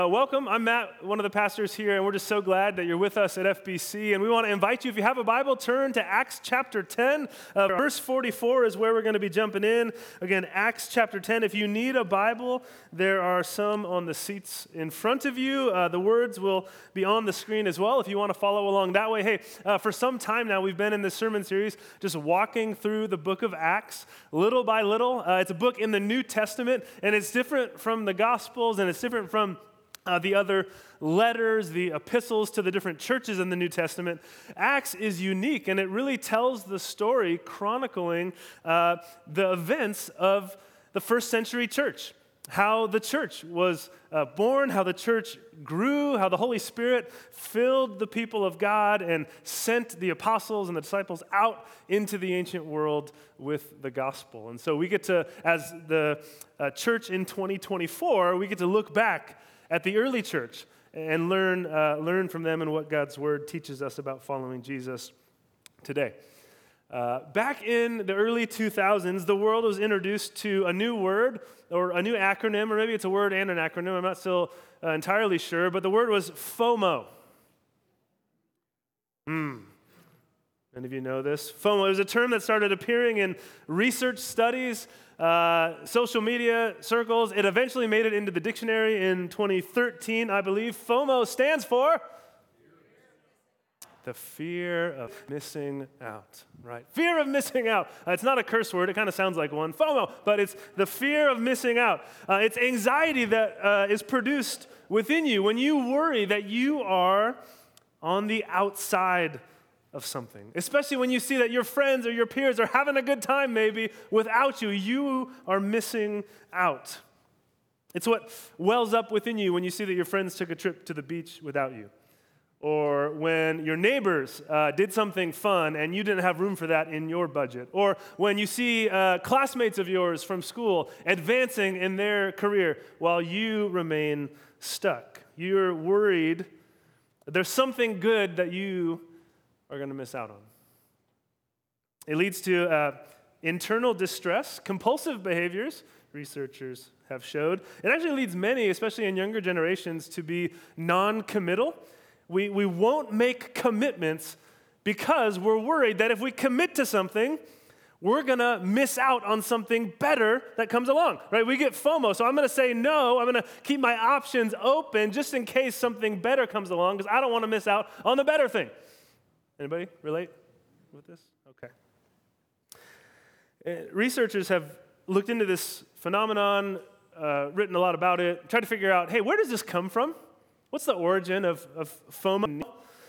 Welcome. I'm Matt, one of the pastors here, and we're just so glad that you're with us at FBC. And we want to invite you, if you have a Bible, turn to Acts chapter 10. Verse 44 is where we're going to be jumping in. Again, Acts chapter 10. If you need a Bible, there are some on the seats in front of you. The words will be on the screen as well if you want to follow along that way. Hey, for some time now, we've been in this sermon series just walking through the book of Acts little by little. It's a book in the New Testament, and it's different from the Gospels, and it's different from the other letters, the epistles to the different churches in the New Testament. Acts is unique, and it really tells the story chronicling the events of the first century church, how the church was born, how the church grew, how the Holy Spirit filled the people of God and sent the apostles and the disciples out into the ancient world with the gospel. And so we get to, as the church in 2024, we get to look back at the early church and learn from them and what God's word teaches us about following Jesus today. Back in the early 2000s, the world was introduced to a new word or a new acronym, or maybe it's a word and an acronym. I'm not still entirely sure, but the word was FOMO. Many of you know this. FOMO is a term that started appearing in research studies, social media circles. It eventually made it into the dictionary in 2013, I believe. FOMO stands for the fear of missing out, right? Fear of missing out. It's not a curse word. It kind of sounds like one. FOMO, but it's the fear of missing out. It's anxiety that is produced within you when you worry that you are on the outside of something, especially when you see that your friends or your peers are having a good time maybe without you. You are missing out. It's what wells up within you when you see that your friends took a trip to the beach without you, or when your neighbors did something fun and you didn't have room for that in your budget, or when you see classmates of yours from school advancing in their career while you remain stuck. You're worried that there's something good that you are going to miss out on. It leads to internal distress, compulsive behaviors, researchers have showed. It actually leads many, especially in younger generations, to be non-committal. We won't make commitments because we're worried that if we commit to something, we're going to miss out on something better that comes along, right? We get FOMO, so I'm going to say no. I'm going to keep my options open just in case something better comes along because I don't want to miss out on the better thing. Anybody relate with this? Okay. Researchers have looked into this phenomenon, written a lot about it, tried to figure out, hey, where does this come from? What's the origin of FOMO?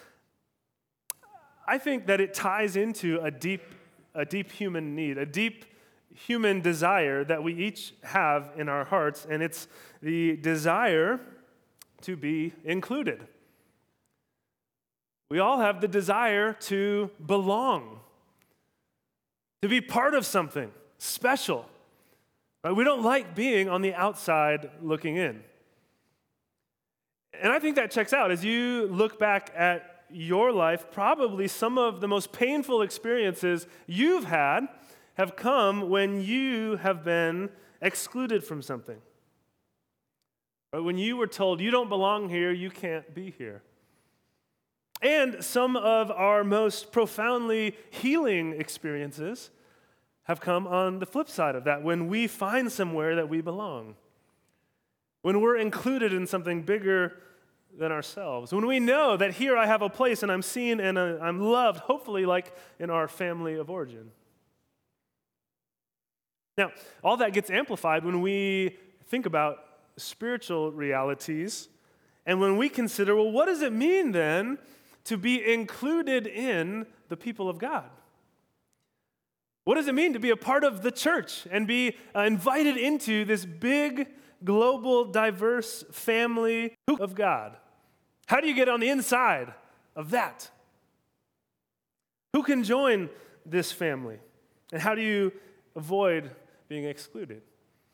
I think that it ties into a deep human need, a deep human desire that we each have in our hearts, and it's the desire to be included. We all have the desire to belong, to be part of something special. Right? We don't like being on the outside looking in. And I think that checks out. As you look back at your life, probably some of the most painful experiences you've had have come when you have been excluded from something. Right? When you were told, you don't belong here, you can't be here. And some of our most profoundly healing experiences have come on the flip side of that, when we find somewhere that we belong, when we're included in something bigger than ourselves, when we know that here I have a place and I'm seen and I'm loved, hopefully like in our family of origin. Now, all that gets amplified when we think about spiritual realities and when we consider, well, what does it mean then to be included in the people of God? What does it mean to be a part of the church and be invited into this big, global, diverse family of God? How do you get on the inside of that? Who can join this family? And how do you avoid being excluded?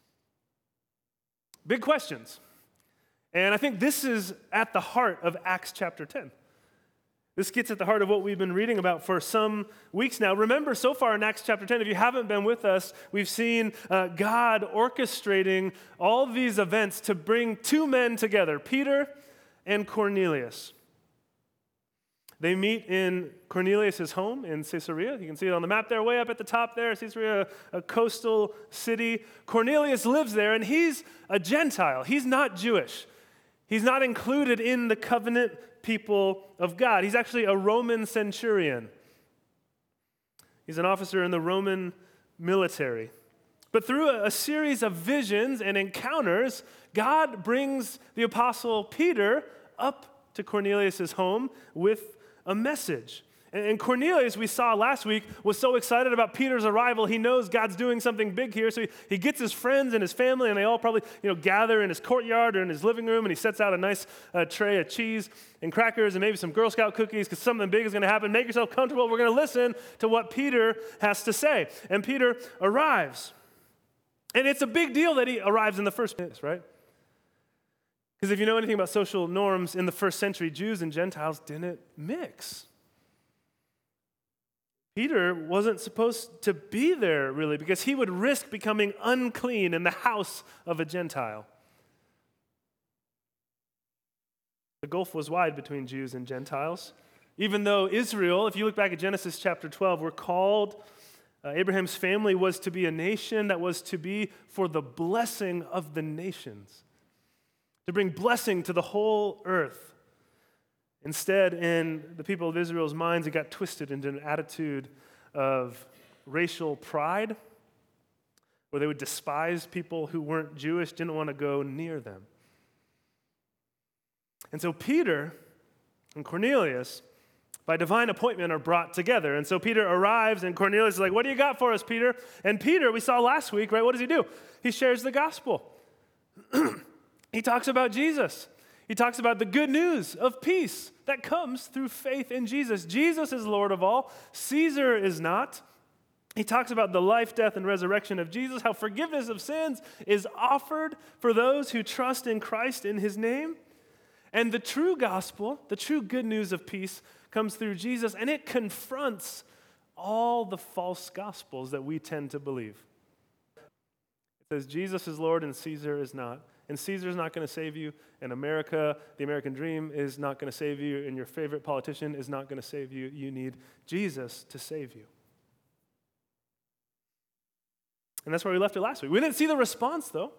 Big questions. And I think this is at the heart of Acts chapter 10. This gets at the heart of what we've been reading about for some weeks now. Remember, so far in Acts chapter 10, if you haven't been with us, we've seen God orchestrating all these events to bring two men together, Peter and Cornelius. They meet in Cornelius' home in Caesarea. You can see it on the map there, way up at the top there, Caesarea, a coastal city. Cornelius lives there, and he's a Gentile. He's not Jewish. He's not included in the covenant people of God. He's actually a Roman centurion. He's an officer in the Roman military. But through a series of visions and encounters, God brings the apostle Peter up to Cornelius' home with a message. And Cornelius, we saw last week, was so excited about Peter's arrival. He knows God's doing something big here. So he gets his friends and his family, and they all probably gather in his courtyard or in his living room, and he sets out a nice tray of cheese and crackers and maybe some Girl Scout cookies because something big is going to happen. Make yourself comfortable. We're going to listen to what Peter has to say. And Peter arrives. And it's a big deal that he arrives in the first place, right? Because if you know anything about social norms in the first century, Jews and Gentiles didn't mix. Peter wasn't supposed to be there, really, because he would risk becoming unclean in the house of a Gentile. The gulf was wide between Jews and Gentiles. Even though Israel, if you look back at Genesis chapter 12, we're called, Abraham's family was to be a nation that was to be for the blessing of the nations, to bring blessing to the whole earth. Instead, in the people of Israel's minds, it got twisted into an attitude of racial pride, where they would despise people who weren't Jewish, didn't want to go near them. And so Peter and Cornelius, by divine appointment, are brought together. And so Peter arrives, and Cornelius is like, "What do you got for us, Peter?" And Peter, we saw last week, right? What does he do? He shares the gospel. He talks about Jesus. He talks about the good news of peace that comes through faith in Jesus. Jesus is Lord of all. Caesar is not. He talks about the life, death, and resurrection of Jesus, how forgiveness of sins is offered for those who trust in Christ in his name. And the true gospel, the true good news of peace, comes through Jesus, and it confronts all the false gospels that we tend to believe. It says Jesus is Lord and Caesar is not. And Caesar's not going to save you, and America, the American dream, is not going to save you, and your favorite politician is not going to save you. You need Jesus to save you. And that's where we left it last week. We didn't see the response, though.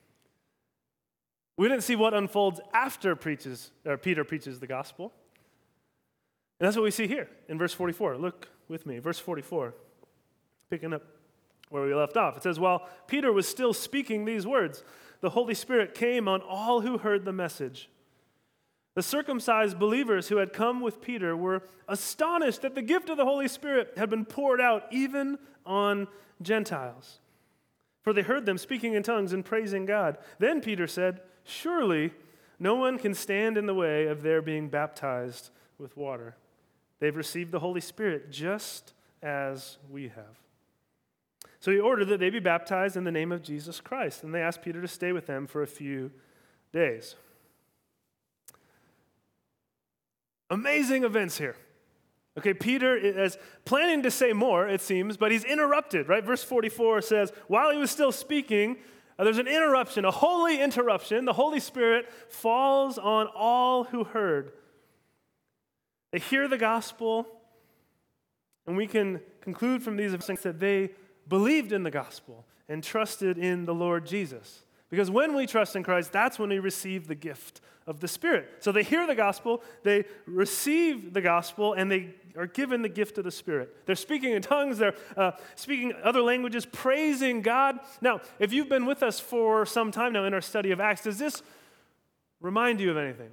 We didn't see what unfolds after Peter preaches the gospel. And that's what we see here in verse 44. Look with me, verse 44, picking up where we left off. It says, "While Peter was still speaking these words, the Holy Spirit came on all who heard the message. The circumcised believers who had come with Peter were astonished that the gift of the Holy Spirit had been poured out even on Gentiles. For they heard them speaking in tongues and praising God. Then Peter said, 'Surely no one can stand in the way of their being baptized with water. They've received the Holy Spirit just as we have.' So he ordered that they be baptized in the name of Jesus Christ, and they asked Peter to stay with them for a few days." Amazing events here. Okay, Peter is planning to say more, it seems, but he's interrupted, right? Verse 44 says, while he was still speaking, there's an interruption, a holy interruption. The Holy Spirit falls on all who heard. They hear the gospel, and we can conclude from these events that they believed in the gospel and trusted in the Lord Jesus. Because when we trust in Christ, that's when we receive the gift of the Spirit. So they hear the gospel, they receive the gospel, and they are given the gift of the Spirit. They're speaking in tongues, they're speaking other languages, praising God. Now, if you've been with us for some time now in our study of Acts, does this remind you of anything?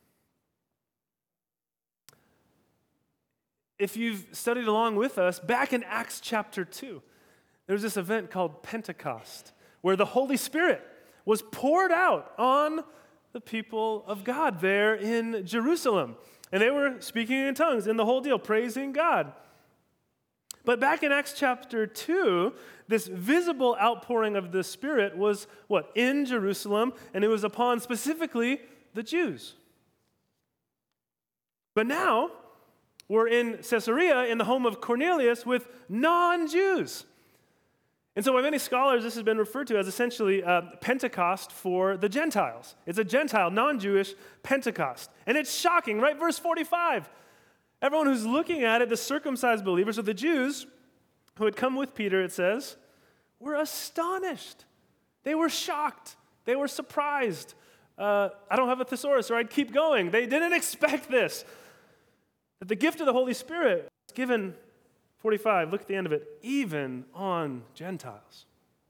If you've studied along with us, back in Acts chapter 2, there was this event called Pentecost, where the Holy Spirit was poured out on the people of God there in Jerusalem. And they were speaking in tongues in the whole deal, praising God. But back in Acts chapter 2, this visible outpouring of the Spirit was what? In Jerusalem, and it was upon specifically the Jews. But now, were in Caesarea in the home of Cornelius with non-Jews. And so by many scholars, this has been referred to as essentially Pentecost for the Gentiles. It's a Gentile, non-Jewish Pentecost. And it's shocking, right? Verse 45. Everyone who's looking at it, the circumcised believers, or the Jews who had come with Peter, it says, were astonished. They were shocked. They were surprised. I don't have a thesaurus, or I'd keep going. They didn't expect this. That the gift of the Holy Spirit is given, 45, look at the end of it, even on Gentiles.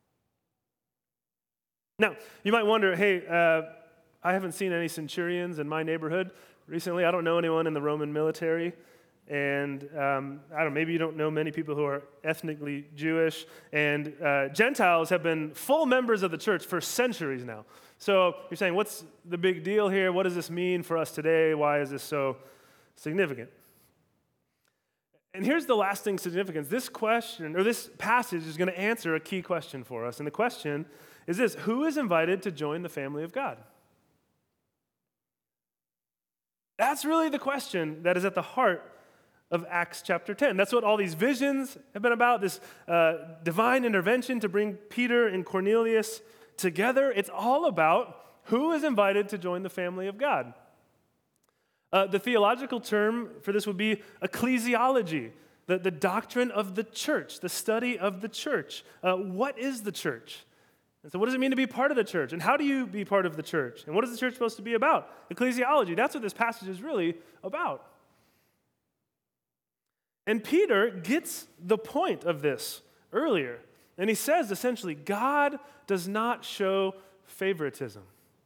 Now, you might wonder, hey, I haven't seen any centurions in my neighborhood recently. I don't know anyone in the Roman military. And maybe you don't know many people who are ethnically Jewish. And Gentiles have been full members of the church for centuries now. So you're saying, what's the big deal here? What does this mean for us today? Why is this so significant? And here's the lasting significance. This question, or this passage, is going to answer a key question for us. And the question is this: who is invited to join the family of God? That's really the question that is at the heart of Acts chapter 10. That's what all these visions have been about, this divine intervention to bring Peter and Cornelius together. It's all about who is invited to join the family of God. The theological term for this would be ecclesiology, the doctrine of the church, the study of the church. What is the church? And so what does it mean to be part of the church? And how do you be part of the church? And what is the church supposed to be about? Ecclesiology, that's what this passage is really about. And Peter gets the point of this earlier. And he says, essentially, God does not show favoritism.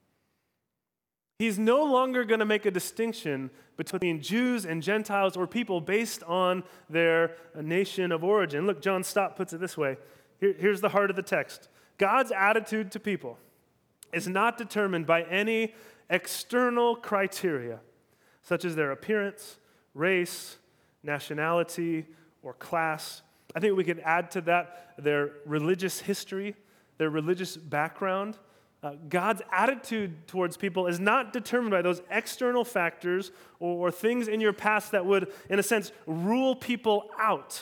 He's no longer going to make a distinction between Jews and Gentiles or people based on their nation of origin. Look, John Stott puts it this way. Here's the heart of the text. God's attitude to people is not determined by any external criteria, such as their appearance, race, nationality, or class. I think we could add to that their religious history, their religious background. God's attitude towards people is not determined by those external factors or things in your past that would, in a sense, rule people out.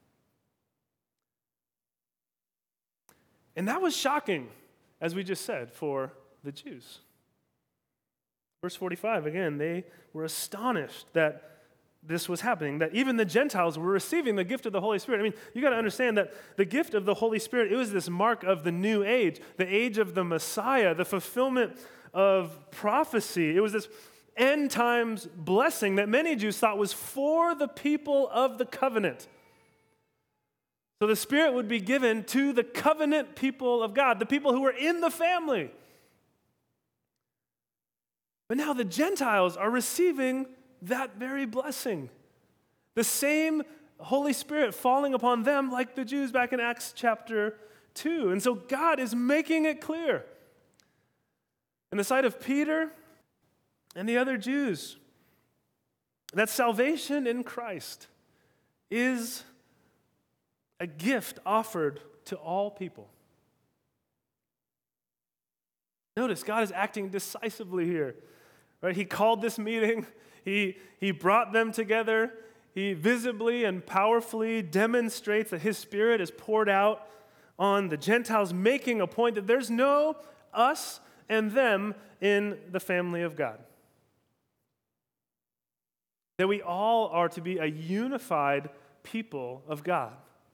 And that was shocking, as we just said, for the Jews. Verse 45, again, they were astonished that this was happening, that even the Gentiles were receiving the gift of the Holy Spirit. I mean, you got to understand that the gift of the Holy Spirit, it was this mark of the new age, the age of the Messiah, the fulfillment of prophecy. It was this end times blessing that many Jews thought was for the people of the covenant. So the Spirit would be given to the covenant people of God, the people who were in the family. But now the Gentiles are receiving that very blessing. The same Holy Spirit falling upon them like the Jews back in Acts chapter 2. And so God is making it clear in the sight of Peter and the other Jews that salvation in Christ is a gift offered to all people. Notice, God is acting decisively here. Right? He called this meeting. He brought them together. He visibly and powerfully demonstrates that his Spirit is poured out on the Gentiles, making a point that there's no us and them in the family of God. That we all are to be a unified people of God.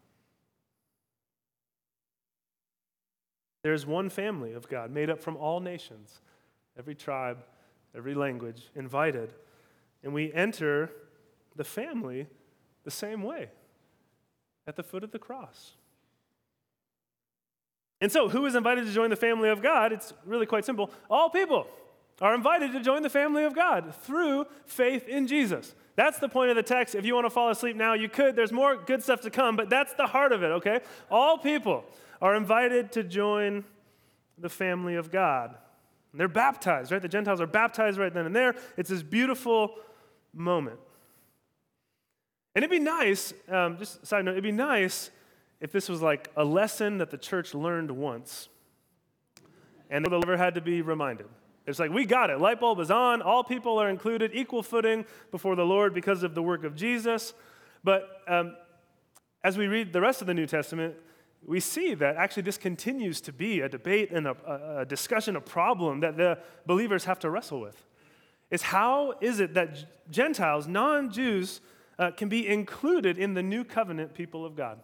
There's one family of God made up from all nations, every tribe, every language, invited. And we enter the family the same way, at the foot of the cross. And so, who is invited to join the family of God? It's really quite simple. All people are invited to join the family of God through faith in Jesus. That's the point of the text. If you want to fall asleep now, you could. There's more good stuff to come, but that's the heart of it, okay? All people are invited to join the family of God. And they're baptized, right? The Gentiles are baptized right then and there. It's this beautiful moment. And it'd be nice, just a side note, it'd be nice if this was like a lesson that the church learned once and the believer had to be reminded. It's like, we got it. Light bulb is on. All people are included, equal footing before the Lord because of the work of Jesus. But as we read the rest of the New Testament, we see that actually this continues to be a debate and a discussion, a problem that the believers have to wrestle with. Is how is it that Gentiles, non-Jews, can be included in the new covenant people of God?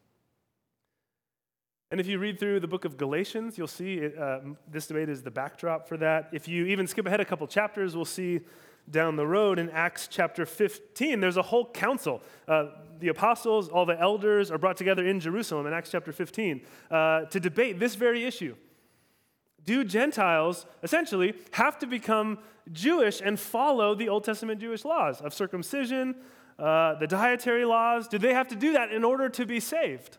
And if you read through the book of Galatians, you'll see this debate is the backdrop for that. If you even skip ahead a couple chapters, we'll see down the road in Acts chapter 15, there's a whole council. The apostles, all the elders are brought together in Jerusalem in Acts chapter 15 to debate this very issue. Do Gentiles essentially have to become Jewish and follow the Old Testament Jewish laws of circumcision, the dietary laws? Do they have to do that in order to be saved?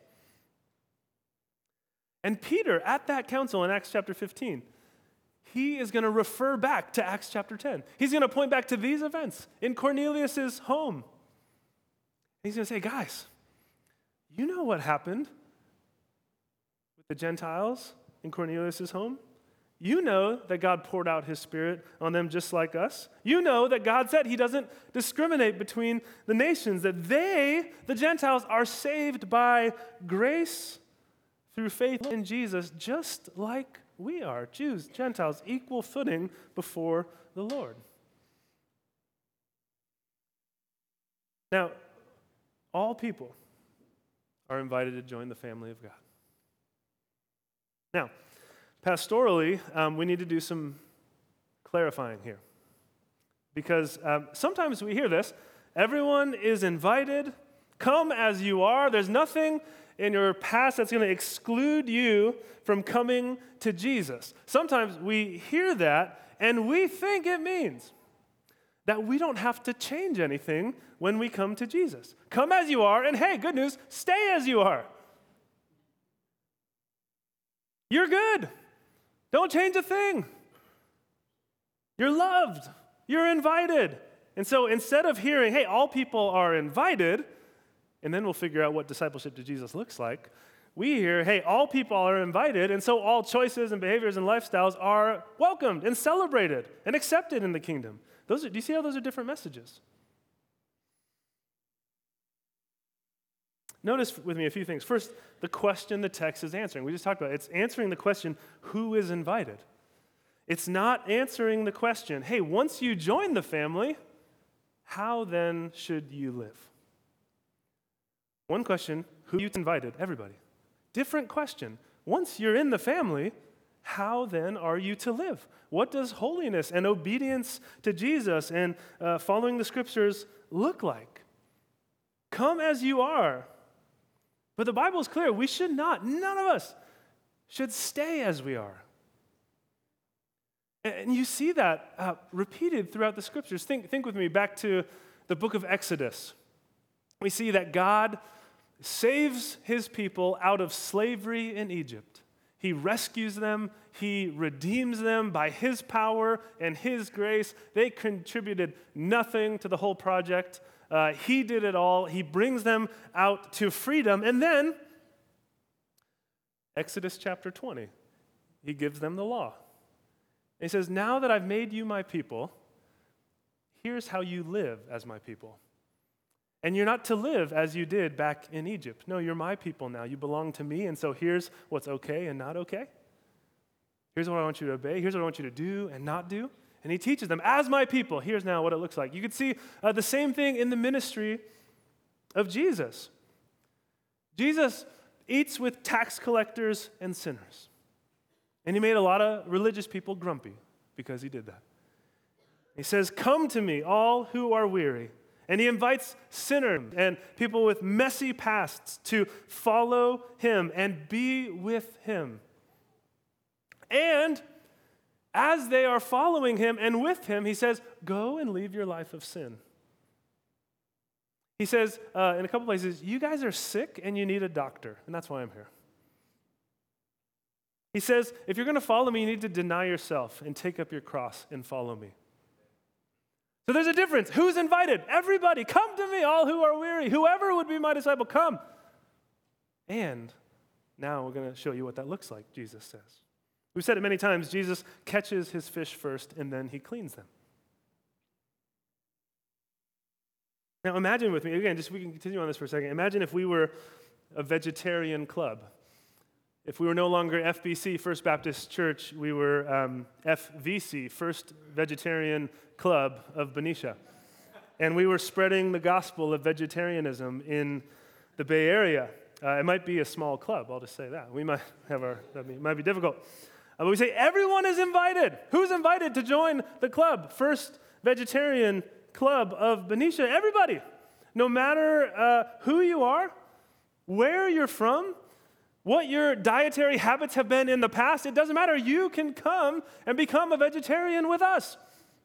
And Peter, at that council in Acts chapter 15, he is going to refer back to Acts chapter 10. He's going to point back to these events in Cornelius' home. He's going to say, guys, you know what happened with the Gentiles in Cornelius' home? You know that God poured out his Spirit on them just like us. You know that God said he doesn't discriminate between the nations, that they, the Gentiles, are saved by grace through faith in Jesus, just like we are. Jews, Gentiles, equal footing before the Lord. Now, all people are invited to join the family of God. Now, pastorally, we need to do some clarifying here. Because sometimes we hear this, everyone is invited, come as you are. There's nothing in your past that's going to exclude you from coming to Jesus. Sometimes we hear that and we think it means that we don't have to change anything when we come to Jesus. Come as you are, and hey, good news, stay as you are. You're good. Don't change a thing. You're loved. You're invited. And so instead of hearing, hey, all people are invited, and then we'll figure out what discipleship to Jesus looks like, we hear, hey, all people are invited, and so all choices and behaviors and lifestyles are welcomed and celebrated and accepted in the kingdom. Do you see how those are different messages? Notice with me a few things. First, the question the text is answering. We just talked about it. It's answering the question, who is invited? It's not answering the question, hey, once you join the family, how then should you live? One question, who you invited? Everybody. Different question. Once you're in the family, how then are you to live? What does holiness and obedience to Jesus and following the scriptures look like? Come as you are. But the Bible is clear. We should not, none of us should stay as we are. And you see that repeated throughout the scriptures. Think with me back to the book of Exodus. We see that God saves his people out of slavery in Egypt. He rescues them. He redeems them by his power and his grace. They contributed nothing to the whole project. He did it all. He brings them out to freedom. And then, Exodus chapter 20, he gives them the law. And he says, now that I've made you my people, here's how you live as my people. And you're not to live as you did back in Egypt. No, you're my people now. You belong to me, and so here's what's okay and not okay. Here's what I want you to obey. Here's what I want you to do and not do. And he teaches them, as my people, here's now what it looks like. You could see the same thing in the ministry of Jesus. Jesus eats with tax collectors and sinners. And he made a lot of religious people grumpy because he did that. He says, come to me, all who are weary. And he invites sinners and people with messy pasts to follow him and be with him. And as they are following him and with him, he says, go and leave your life of sin. He says in a couple places, you guys are sick and you need a doctor, and that's why I'm here. He says, if you're going to follow me, you need to deny yourself and take up your cross and follow me. So there's a difference. Who's invited? Everybody. Come to me, all who are weary. Whoever would be my disciple, come. And now we're going to show you what that looks like, Jesus says. We've said it many times, Jesus catches his fish first and then he cleans them. Now imagine with me, again, just we can continue on this for a second. Imagine if we were a vegetarian club. If we were no longer FBC, First Baptist Church, we were FVC, First Vegetarian Club of Benicia. And we were spreading the gospel of vegetarianism in the Bay Area. It might be a small club, I'll just say that. We might have it might be difficult. But we say everyone is invited. Who's invited to join the club? First Vegetarian Club of Benicia. Everybody. No matter who you are, where you're from, what your dietary habits have been in the past, it doesn't matter. You can come and become a vegetarian with us.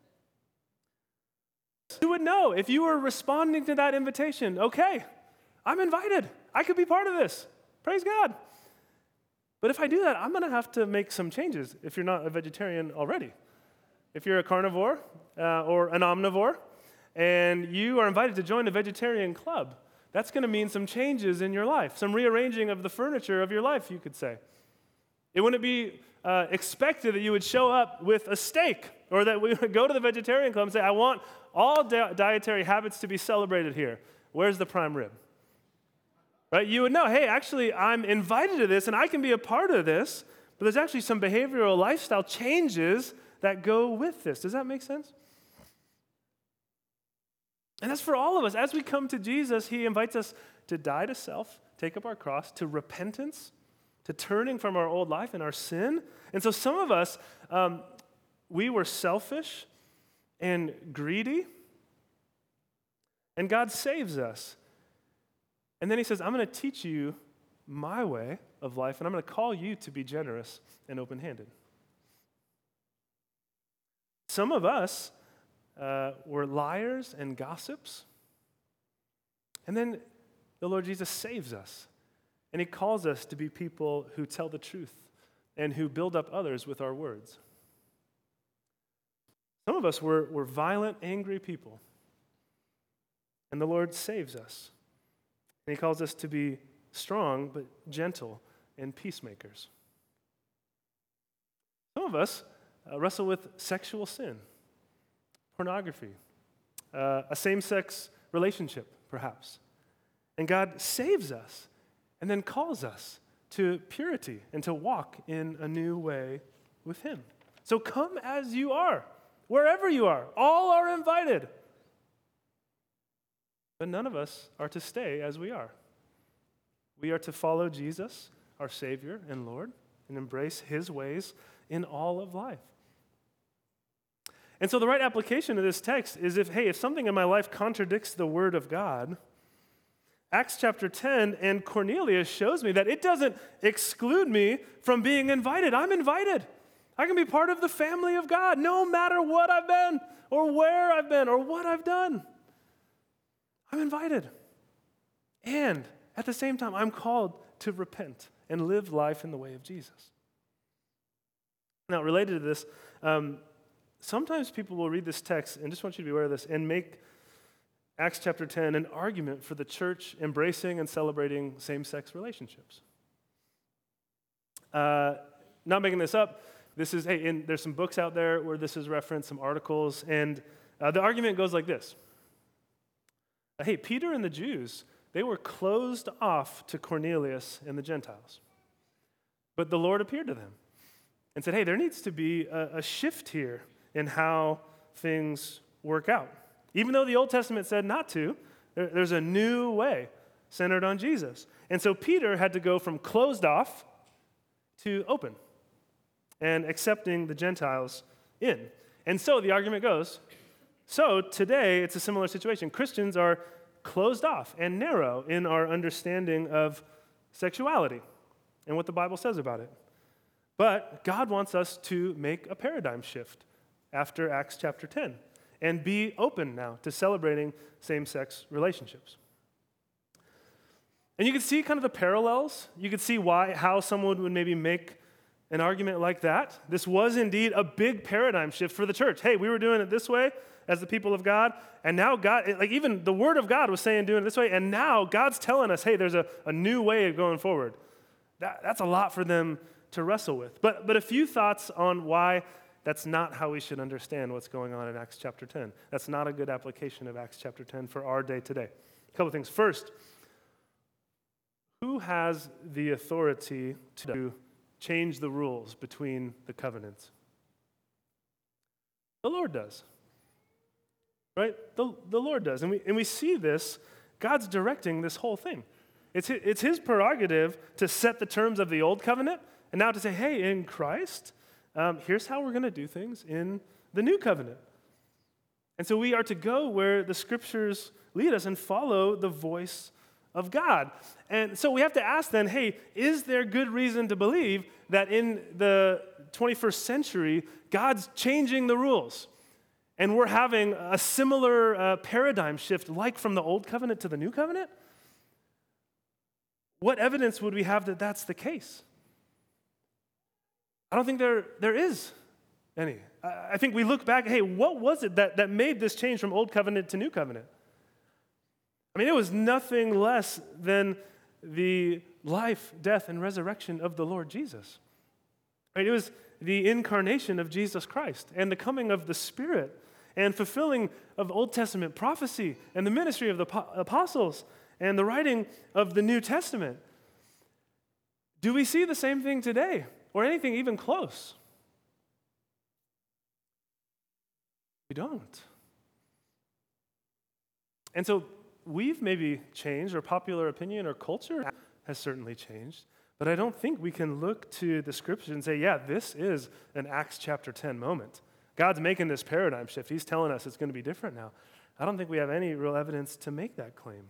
You would know if you were responding to that invitation, okay, I'm invited. I could be part of this. Praise God. But if I do that, I'm going to have to make some changes if you're not a vegetarian already. If you're a carnivore or an omnivore and you are invited to join a vegetarian club, that's going to mean some changes in your life, some rearranging of the furniture of your life, you could say. It wouldn't be expected that you would show up with a steak or that we would go to the vegetarian club and say, I want all dietary habits to be celebrated here. Where's the prime rib? Right? You would know, hey, actually, I'm invited to this and I can be a part of this, but there's actually some behavioral lifestyle changes that go with this. Does that make sense? And that's for all of us. As we come to Jesus, he invites us to die to self, take up our cross, to repentance, to turning from our old life and our sin. And so some of us, we were selfish and greedy, and God saves us. And then he says, I'm going to teach you my way of life, and I'm going to call you to be generous and open-handed. Some of us were liars and gossips, and then the Lord Jesus saves us, and he calls us to be people who tell the truth and who build up others with our words. Some of us were violent, angry people, and the Lord saves us. And he calls us to be strong but gentle and peacemakers. Some of us wrestle with sexual sin, pornography, a same-sex relationship, perhaps. And God saves us and then calls us to purity and to walk in a new way with him. So come as you are, wherever you are. All are invited. But none of us are to stay as we are. We are to follow Jesus, our Savior and Lord, and embrace his ways in all of life. And so the right application of this text is if something in my life contradicts the Word of God, Acts chapter 10 and Cornelius shows me that it doesn't exclude me from being invited. I'm invited. I can be part of the family of God no matter what I've been or where I've been or what I've done. I'm invited. And at the same time, I'm called to repent and live life in the way of Jesus. Now, related to this, sometimes people will read this text, and just want you to be aware of this, and make Acts chapter 10 an argument for the church embracing and celebrating same-sex relationships. Not making this up, there's some books out there where this is referenced, some articles, and the argument goes like this. Hey, Peter and the Jews, they were closed off to Cornelius and the Gentiles. But the Lord appeared to them and said, hey, there needs to be a shift here in how things work out. Even though the Old Testament said not to, there's a new way centered on Jesus. And so Peter had to go from closed off to open and accepting the Gentiles in. And so the argument goes, so today it's a similar situation. Christians are closed off and narrow in our understanding of sexuality and what the Bible says about it. But God wants us to make a paradigm shift after Acts chapter 10 and be open now to celebrating same-sex relationships. And you can see kind of the parallels. You can see how someone would maybe make an argument like that. This was indeed a big paradigm shift for the church. Hey, we were doing it this way as the people of God, and now God, like even the Word of God was saying doing it this way, and now God's telling us, hey, there's a new way of going forward. That's a lot for them to wrestle with. But a few thoughts on why that's not how we should understand what's going on in Acts chapter 10. That's not a good application of Acts chapter 10 for our day today. A couple things. First, who has the authority to change the rules between the covenants? The Lord does. Right? The Lord does. And we see this. God's directing this whole thing. It's his prerogative to set the terms of the old covenant and now to say, hey, in Christ, here's how we're going to do things in the new covenant. And so we are to go where the scriptures lead us and follow the voice of God. And so we have to ask then, hey, is there good reason to believe that in the 21st century, God's changing the rules? And we're having a similar paradigm shift like from the old covenant to the new covenant? What evidence would we have that that's the case? I don't think there is any. I think we look back, hey, what was it that made this change from old covenant to new covenant? I mean, it was nothing less than the life, death, and resurrection of the Lord Jesus. Right? It was the incarnation of Jesus Christ and the coming of the Spirit and fulfilling of Old Testament prophecy and the ministry of the apostles and the writing of the New Testament. Do we see the same thing today or anything even close? We don't. And so we've maybe changed, or popular opinion or culture has certainly changed, but I don't think we can look to the scriptures and say, yeah, this is an Acts chapter 10 moment. God's making this paradigm shift. He's telling us it's going to be different now. I don't think we have any real evidence to make that claim.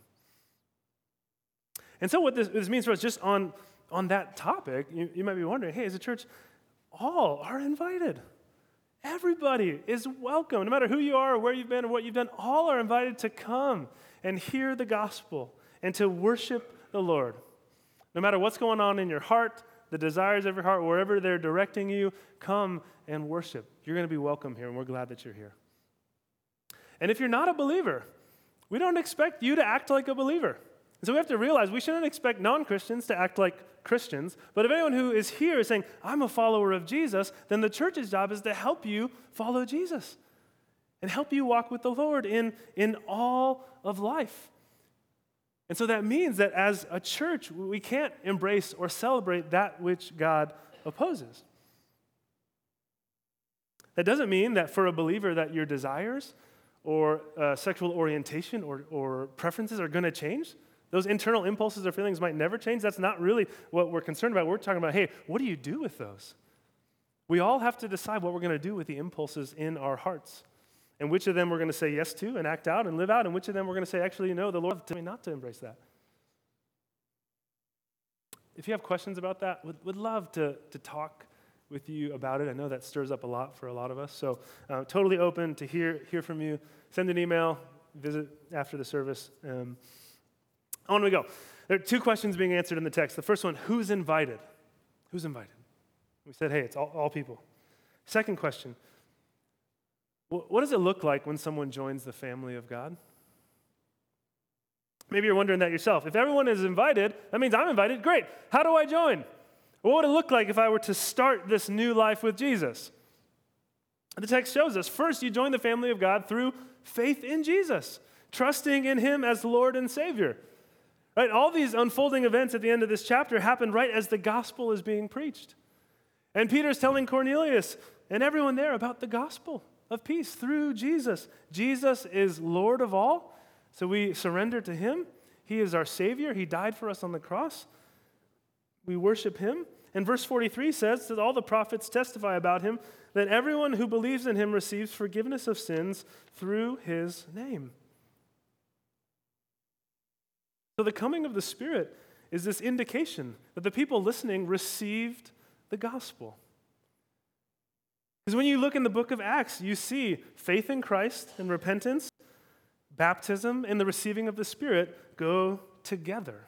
And so what this means for us, just on that topic, you might be wondering, hey, as a church, all are invited. Everybody is welcome. No matter who you are or where you've been or what you've done, all are invited to come and hear the gospel and to worship the Lord. No matter what's going on in your heart, the desires of your heart, wherever they're directing you, come and worship. You're going to be welcome here, and we're glad that you're here. And if you're not a believer, we don't expect you to act like a believer. And so we have to realize we shouldn't expect non-Christians to act like Christians, but if anyone who is here is saying, I'm a follower of Jesus, then the church's job is to help you follow Jesus and help you walk with the Lord in all of life. And so that means that as a church, we can't embrace or celebrate that which God opposes. That doesn't mean that for a believer that your desires or sexual orientation or preferences are going to change. Those internal impulses or feelings might never change. That's not really what we're concerned about. We're talking about, hey, what do you do with those? We all have to decide what we're going to do with the impulses in our hearts, and which of them we're going to say yes to and act out and live out, and which of them we're going to say, actually, no, the Lord told me not to embrace that. If you have questions about that, would love to talk with you about it. I know that stirs up a lot for a lot of us, so totally open to hear from you. Send an email, visit after the service. On we go. There are two questions being answered in the text. The first one, who's invited? Who's invited? We said, hey, it's all people. Second question, what does it look like when someone joins the family of God? Maybe you're wondering that yourself. If everyone is invited, that means I'm invited. Great. How do I join? What would it look like if I were to start this new life with Jesus? The text shows us, first, you join the family of God through faith in Jesus, trusting in him as Lord and Savior. Right? All these unfolding events at the end of this chapter happened right as the gospel is being preached. And Peter's telling Cornelius and everyone there about the gospel of peace through Jesus. Jesus is Lord of all, so we surrender to him. He is our Savior. He died for us on the cross. We worship him. And verse 43 says that all the prophets testify about him, that everyone who believes in him receives forgiveness of sins through his name. So the coming of the Spirit is this indication that the people listening received the gospel. Because when you look in the book of Acts, you see faith in Christ and repentance, baptism, and the receiving of the Spirit go together.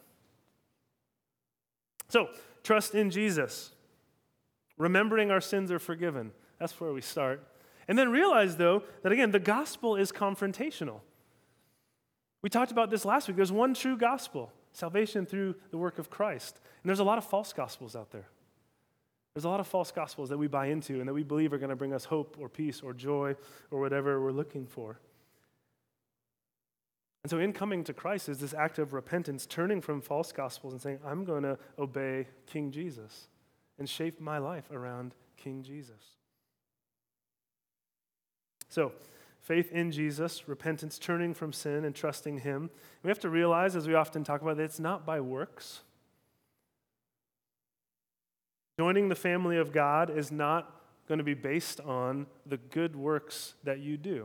So, trust in Jesus. Remembering our sins are forgiven. That's where we start. And then realize, though, that again, the gospel is confrontational. We talked about this last week. There's one true gospel, salvation through the work of Christ. And there's a lot of false gospels out there. There's a lot of false gospels that we buy into and that we believe are going to bring us hope or peace or joy or whatever we're looking for. And so in coming to Christ is this act of repentance, turning from false gospels and saying, I'm going to obey King Jesus and shape my life around King Jesus. So, faith in Jesus, repentance, turning from sin and trusting him. We have to realize, as we often talk about, that it's not by works. Joining the family of God is not going to be based on the good works that you do.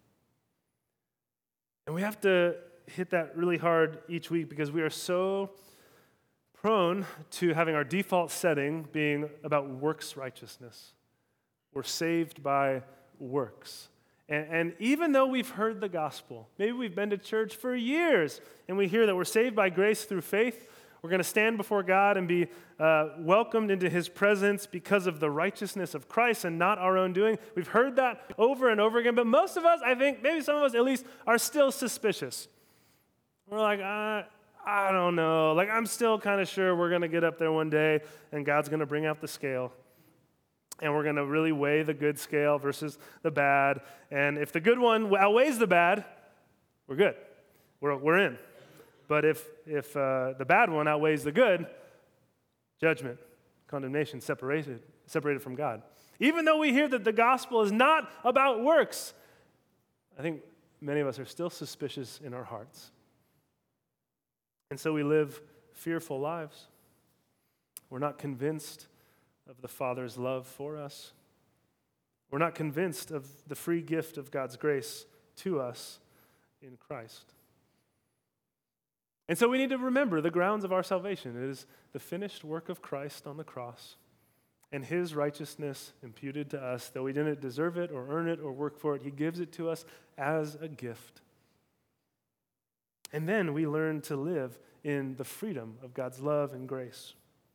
And we have to hit that really hard each week because we are so prone to having our default setting being about works righteousness. We're saved by works. And even though we've heard the gospel, maybe we've been to church for years and we hear that we're saved by grace through faith, we're going to stand before God and be welcomed into his presence because of the righteousness of Christ and not our own doing. We've heard that over and over again, but most of us, I think, maybe some of us at least, are still suspicious. We're like, I don't know. Like, I'm still kind of sure we're going to get up there one day and God's going to bring out the scale. And we're going to really weigh the good scale versus the bad. And if the good one outweighs the bad, we're good. We're in. But if the bad one outweighs the good, judgment, condemnation, separated from God. Even though we hear that the gospel is not about works, I think many of us are still suspicious in our hearts. And so we live fearful lives. We're not convinced of the Father's love for us. We're not convinced of the free gift of God's grace to us in Christ. And so we need to remember the grounds of our salvation. It is the finished work of Christ on the cross and his righteousness imputed to us, though we didn't deserve it or earn it or work for it. He gives it to us as a gift. And then we learn to live in the freedom of God's love and grace.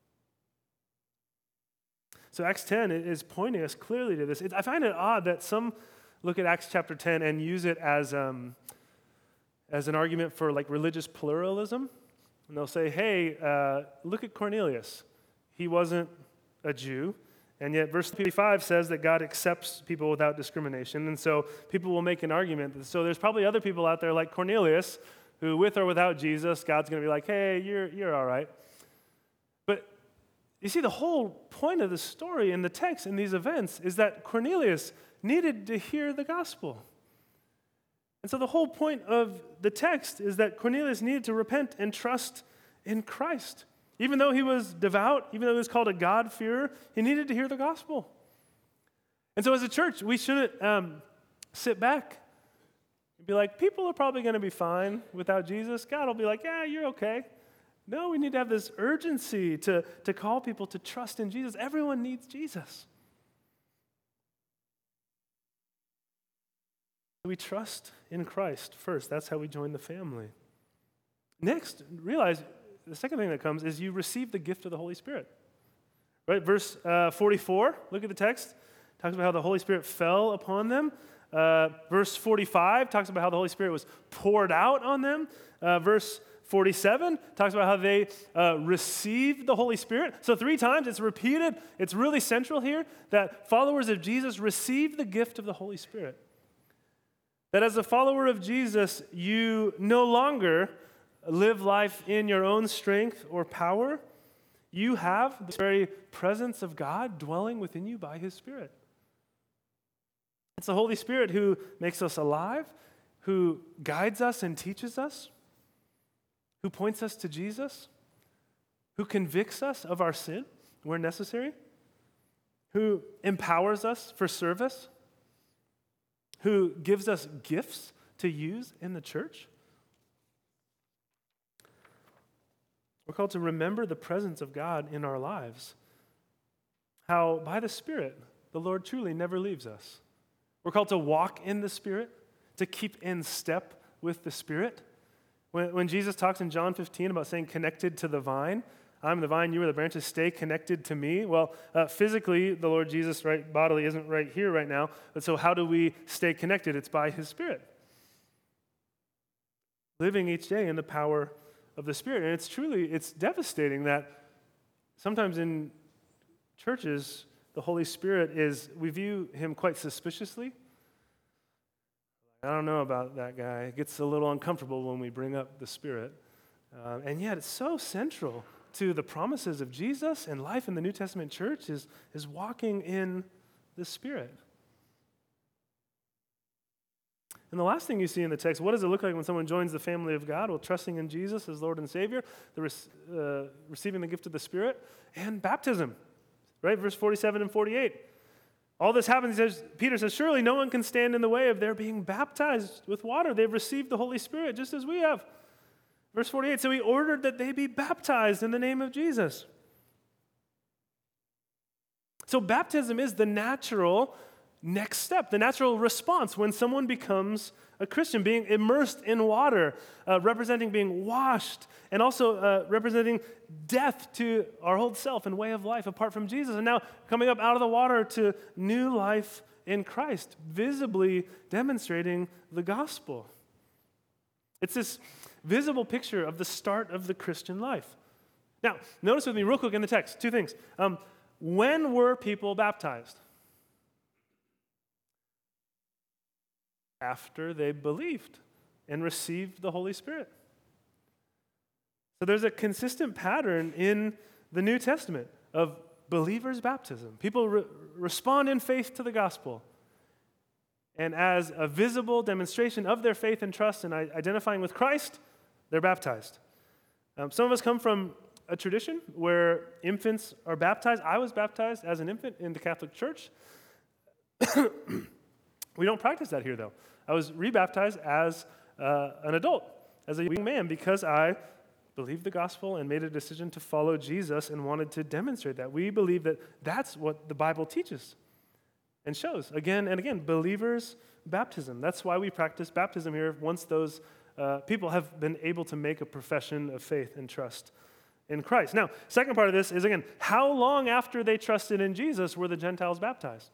So Acts 10 is pointing us clearly to this. I find it odd that some look at Acts chapter 10 and use it as an argument for like religious pluralism. And they'll say, hey, look at Cornelius. He wasn't a Jew, and yet verse 35 says that God accepts people without discrimination. And so people will make an argument. So there's probably other people out there like Cornelius who, with or without Jesus, God's going to be like, hey, you're all right. But you see, the whole point of the story in the text, in these events, is that Cornelius needed to hear the gospel. And so the whole point of the text is that Cornelius needed to repent and trust in Christ. Even though he was devout, even though he was called a God-fearer, he needed to hear the gospel. And so as a church, we shouldn't sit back and be like, people are probably going to be fine without Jesus. God will be like, yeah, you're okay. No, we need to have this urgency to call people to trust in Jesus. Everyone needs Jesus. We trust in Christ first. That's how we join the family. Next, realize the second thing that comes is you receive the gift of the Holy Spirit. Right? Verse 44, look at the text. Talks about how the Holy Spirit fell upon them. Verse 45 talks about how the Holy Spirit was poured out on them. Verse 47 talks about how they received the Holy Spirit. So 3 times it's repeated. It's really central here that followers of Jesus receive the gift of the Holy Spirit. That as a follower of Jesus, you no longer live life in your own strength or power. You have the very presence of God dwelling within you by his Spirit. It's the Holy Spirit who makes us alive, who guides us and teaches us, who points us to Jesus, who convicts us of our sin where necessary, who empowers us for service, who gives us gifts to use in the church. We're called to remember the presence of God in our lives. How by the Spirit, the Lord truly never leaves us. We're called to walk in the Spirit, to keep in step with the Spirit. When Jesus talks in John 15 about saying connected to the vine, I'm the vine, you are the branches, stay connected to me. Well, physically, the Lord Jesus, right, bodily, isn't right here right now. But so how do we stay connected? It's by his Spirit. Living each day in the power of the Spirit. And it's devastating that sometimes in churches, the Holy Spirit we view him quite suspiciously. I don't know about that guy. It gets a little uncomfortable when we bring up the Spirit. And yet it's so central to the promises of Jesus and life in the New Testament church is walking in the Spirit. And the last thing you see in the text, what does it look like when someone joins the family of God? Well, trusting in Jesus as Lord and Savior, receiving the gift of the Spirit, and baptism, right? Verse 47 and 48. All this happens, Peter says, surely no one can stand in the way of their being baptized with water. They've received the Holy Spirit just as we have. Verse 48, so he ordered that they be baptized in the name of Jesus. So baptism is the natural next step, the natural response when someone becomes a Christian, being immersed in water, representing being washed, and also representing death to our old self and way of life apart from Jesus, and now coming up out of the water to new life in Christ, visibly demonstrating the gospel. It's this visible picture of the start of the Christian life. Now, notice with me real quick in the text, two things. When were people baptized? After they believed and received the Holy Spirit. So there's a consistent pattern in the New Testament of believers' baptism. People respond in faith to the gospel. And as a visible demonstration of their faith and trust in identifying with Christ, they're baptized. Some of us come from a tradition where infants are baptized. I was baptized as an infant in the Catholic Church. We don't practice that here, though. I was rebaptized as an adult, as a young man, because I believed the gospel and made a decision to follow Jesus and wanted to demonstrate that. We believe that that's what the Bible teaches and shows again and again, believers' baptism. That's why we practice baptism here once those people have been able to make a profession of faith and trust in Christ. Now, second part of this is, again, how long after they trusted in Jesus were the Gentiles baptized?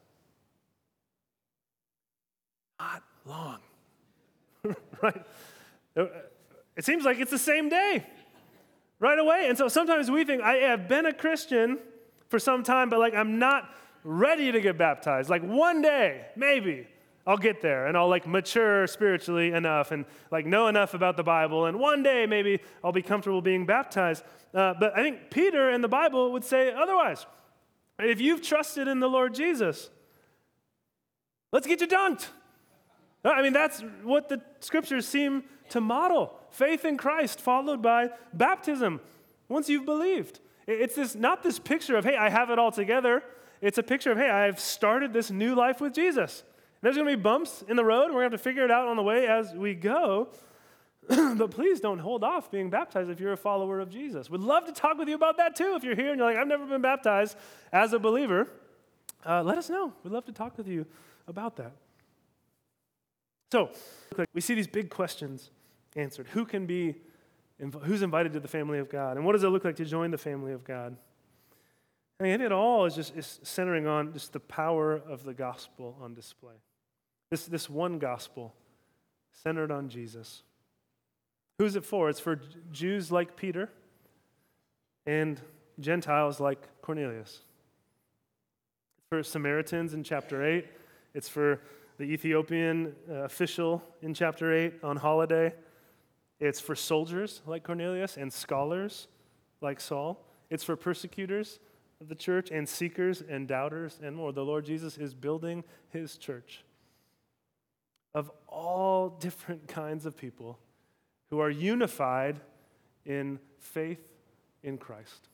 Not long, right? It seems like it's the same day, right away. And so sometimes we think, I have been a Christian for some time, but I'm not ready to get baptized. One day, maybe, I'll get there and I'll mature spiritually enough and know enough about the Bible, and one day maybe I'll be comfortable being baptized. But I think Peter and the Bible would say otherwise. If you've trusted in the Lord Jesus, let's get you dunked. That's what the scriptures seem to model. Faith in Christ followed by baptism once you've believed. It's not this picture of, hey, I have it all together. It's a picture of, hey, I've started this new life with Jesus. And there's going to be bumps in the road. We're going to have to figure it out on the way as we go. But please don't hold off being baptized if you're a follower of Jesus. We'd love to talk with you about that too. If you're here and you're like, I've never been baptized as a believer, let us know. We'd love to talk with you about that. So, we see these big questions answered. Who's invited to the family of God? And what does it look like to join the family of God? It all is centering on just the power of the gospel on display. This one gospel centered on Jesus. Who's it for? It's for Jews like Peter and Gentiles like Cornelius. It's for Samaritans in chapter 8. It's for the Ethiopian official in chapter 8 on holiday. It's for soldiers like Cornelius and scholars like Saul. It's for persecutors of the church and seekers and doubters and more. The Lord Jesus is building his church of all different kinds of people who are unified in faith in Christ.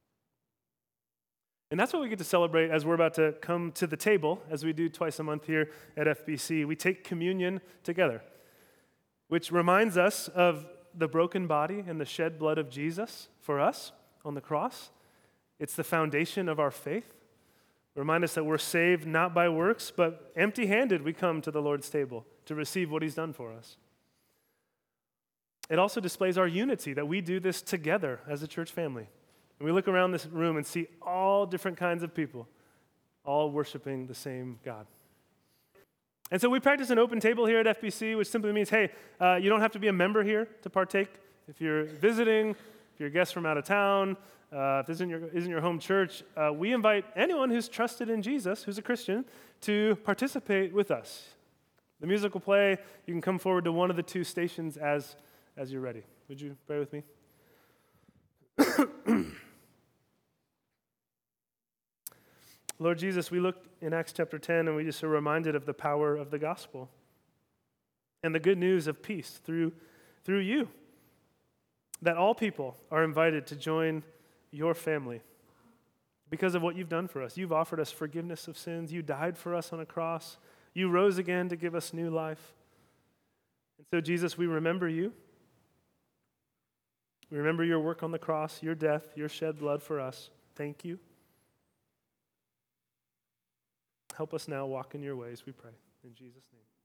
And that's what we get to celebrate as we're about to come to the table, as we do twice a month here at FBC. We take communion together, which reminds us of the broken body and the shed blood of Jesus for us on the cross. It's the foundation of our faith. Remind us that we're saved not by works, but empty-handed we come to the Lord's table to receive what he's done for us. It also displays our unity, that we do this together as a church family. And we look around this room and see all different kinds of people, all worshiping the same God. And so we practice an open table here at FBC, which simply means, hey, you don't have to be a member here to partake. If you're visiting, if you're a guest from out of town, if this isn't your home church, we invite anyone who's trusted in Jesus, who's a Christian, to participate with us. The music will play. You can come forward to one of the two stations as you're ready. Would you pray with me? Lord Jesus, we look in Acts chapter 10 and we just are reminded of the power of the gospel and the good news of peace through you, that all people are invited to join your family because of what you've done for us. You've offered us forgiveness of sins. You died for us on a cross. You rose again to give us new life. And so, Jesus, we remember you. We remember your work on the cross, your death, your shed blood for us. Thank you. Help us now walk in your ways, we pray. In Jesus' name.